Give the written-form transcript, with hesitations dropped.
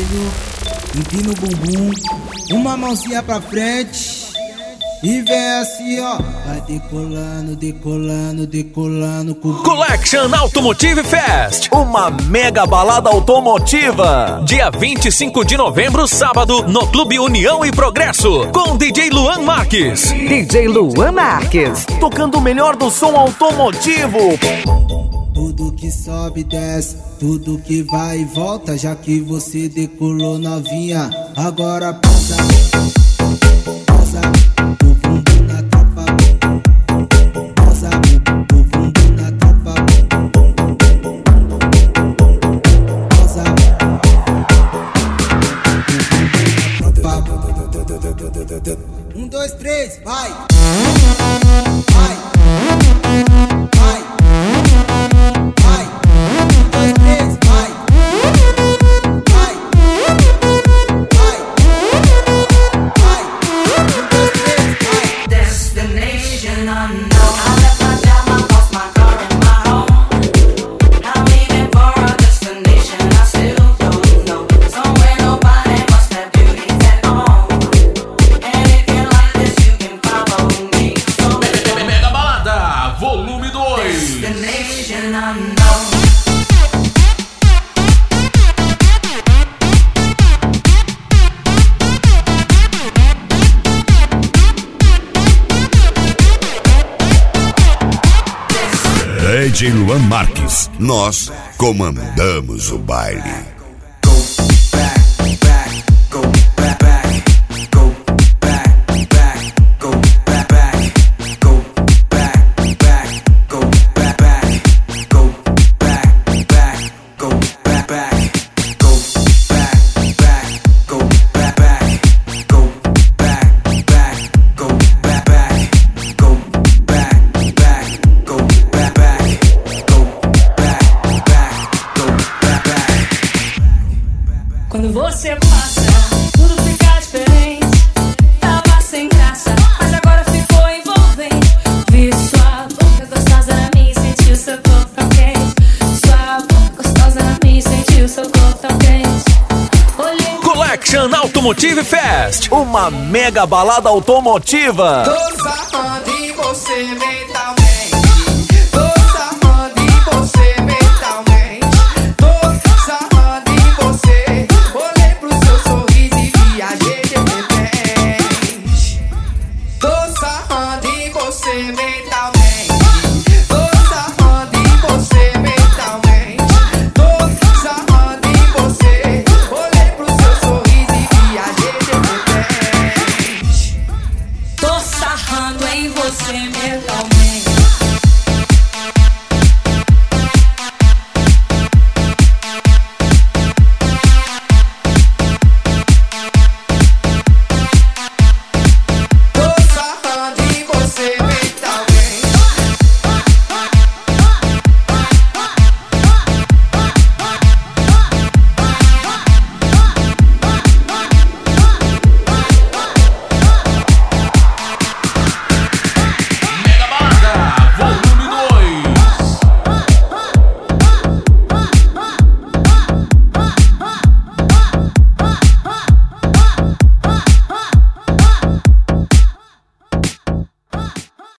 joelho, empina o bumbum, uma mãozinha pra frente e vem assim, ó. Vai decolando, decolando, decolando. Collection Automotive Fest, uma mega balada automotiva. Dia 25 de novembro, sábado, no Clube União e Progresso, com DJ Luan Marques. DJ Luan Marques, tocando o melhor do som automotivo. Tudo que sobe e desce, tudo que vai e volta. Já que você decolou novinha, agora passa, passa o bumbum na tropa, passa o bumbum na tropa, passa o bumbum na tropa. 1, 2, 3, vai! Vai! Vai! DJ Luan Marques, nós comandamos o baile. Quando você passa, tudo fica diferente. Tava sem graça, mas agora ficou envolvente. Vi sua boca gostosa na minha e senti o seu corpo tão quente. Sua boca gostosa na minha e senti o seu corpo tão quente. Olhei. Collection Automotive Fest, uma mega balada automotiva. Tô safado e você mental.